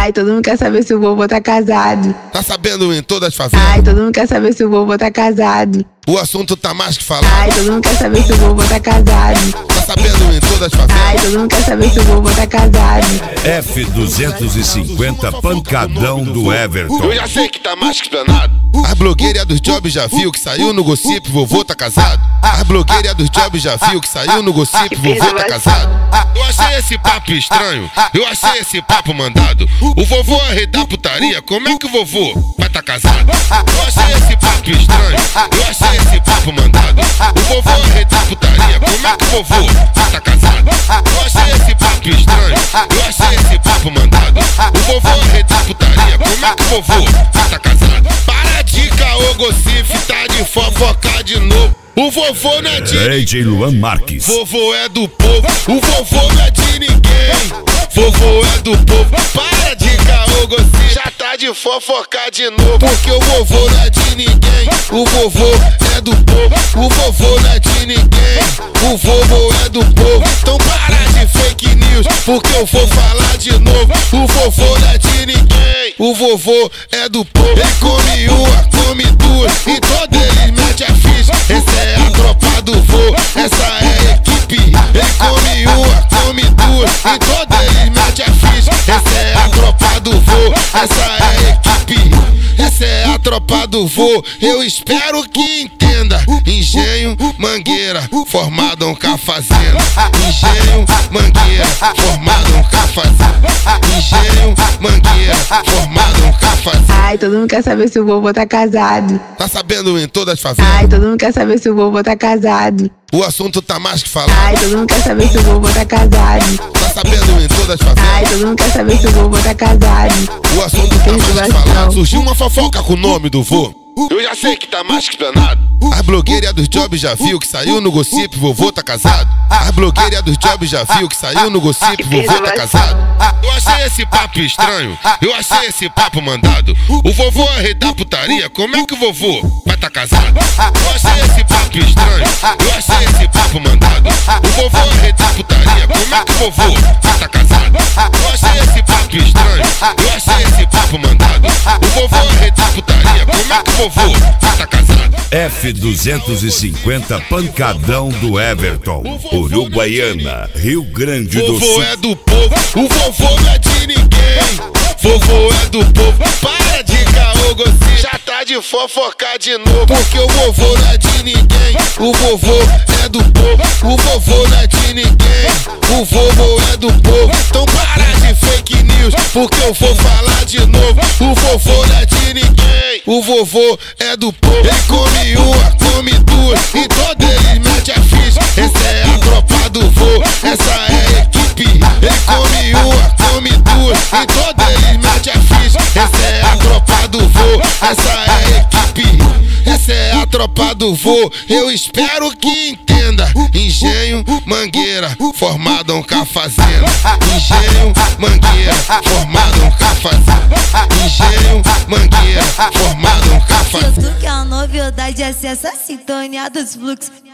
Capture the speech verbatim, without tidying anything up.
Ai, todo mundo quer saber se o vovô tá casado. Tá sabendo em todas as favelas? Ai, todo mundo quer saber se o vovô tá casado. O assunto tá mais que falado. Ai, todo mundo quer saber se o vovô tá casado. Tá sabendo em todas as favelas? Ai, todo mundo quer saber se o vovô tá casado. F duzentos e cinquenta pancadão do Everton. Eu já sei que tá mais que explanado. A blogueira dos jobs já viu que saiu no gossip, vovô tá casado. A blogueira dos jobs já viu que saiu no gossip, vovô tá casado. Eu achei esse papo estranho, eu achei esse papo mandado. O vovô é rei da putaria, como é que o vovô vai tá casado? Eu achei esse papo estranho, eu achei esse papo mandado. O vovô é rei da putaria, como é que o vovô vai tá casado? Eu achei esse papo estranho, eu achei esse papo mandado. O vovô é rei da putaria, como é que o vovô vai tá casado? Para de caô, gossip, tá de fofoca de novo. O vovô não é de D J Luan Marques. Vovô é do povo, o vovô não é de ninguém. Vovô é do povo, para de caô, gossip, já tá de fofoca de novo. Porque o vovô não é de ninguém, o vovô é do povo. O vovô não é de ninguém, o vovô é do povo. Então para de fake news, porque eu vou falar de novo. O vovô não é de ninguém, o vovô é do povo. Ele come uma, come duas, e todo ele mete a ficha. Essa é a tropa do vô, essa é a equipe. Ele come uma, come duas, e todo ele mete a ficha. Essa é a tropa do vô, essa é a equipe. Essa é a tropa do vô, eu espero que entenda. Engenho, mangueira, formado um cafazenda. Engenho, mangueira, formado um cafazenda. Engenho, mangueira, formado um cafazenda. Ai, todo mundo quer saber se o vovô tá casado. Tá sabendo em todas as favelas? Ai, todo mundo quer saber se o vovô tá casado. O assunto tá mais que falado. Ai, todo mundo quer saber se o vovô tá casado. Tá sabendo em todas as favelas? Ai, todo mundo quer saber se o vovô tá casado. O assunto tá mais que falado. Surgiu uma fofoca com o nome do vô. Eu já sei que tá mais que explanado. A blogueira dos jobs já viu que saiu no gossip, vovô tá casado. A blogueira dos jobs já viu que saiu no gossip, vovô tá casado. Eu achei esse papo estranho, eu achei esse papo mandado. O vovô é rei da putaria, como é que o vovô vai tá casado? Eu achei esse papo estranho, eu achei esse papo mandado. O vovô é rei da putaria, como é que o vovô vai tá casado? Eu achei esse papo estranho, eu achei esse papo mandado. O vovô é rei da putaria, como é que o vovô vai tá casado? F duzentos e cinquenta pancadão do Everton. Uruguaiana, Rio Grande do Sul. Vovô é do povo, o vovô não é de ninguém. Vovô é do povo, para de caô, gossip, já tá de fofoca de novo. Porque o vovô não é de ninguém, o vovô é do povo. O vovô não é de ninguém, o vovô é do povo. Então para de fake news, porque eu vou falar de novo. O vovô não é de ninguém, o vovô é do povo. Ele come uma, come duas, e todo ele mete a ficha. Essa é a tropa do vô, essa é a equipe. Ele come uma, come duas, e todo ele mete a ficha. Essa é a tropa do vô, essa é a equipe. Essa é a tropa do vô, eu espero que entenda. Engenho, mangueira, formado um cafazenda. Engenho, mangueira, formado um cafazenda. Engenho, mangueira, formado um cafazenda. Tudo que é a novidade, acessa a sintonia dos fluxos.